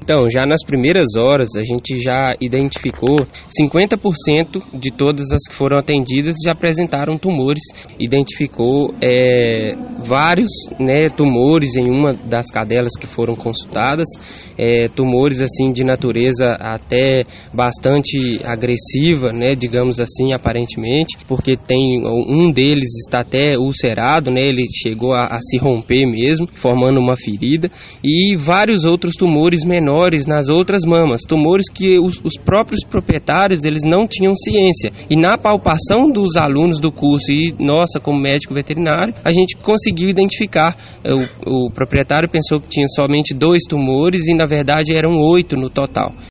Então, já nas primeiras horas, a gente já identificou 50% de todas as que foram atendidas já apresentaram tumores. Identificou vários, tumores em uma das cadelas que foram consultadas, tumores assim de natureza até bastante agressiva, digamos assim, aparentemente, porque tem um deles está até ulcerado, ele chegou a se romper mesmo, formando uma ferida, e vários outros tumores menores nas outras mamas, tumores que os próprios proprietários eles não tinham ciência. E na palpação dos alunos do curso e nossa, como médico veterinário, a gente conseguiu identificar. O proprietário pensou que tinha somente 2 tumores e na verdade eram 8 no total.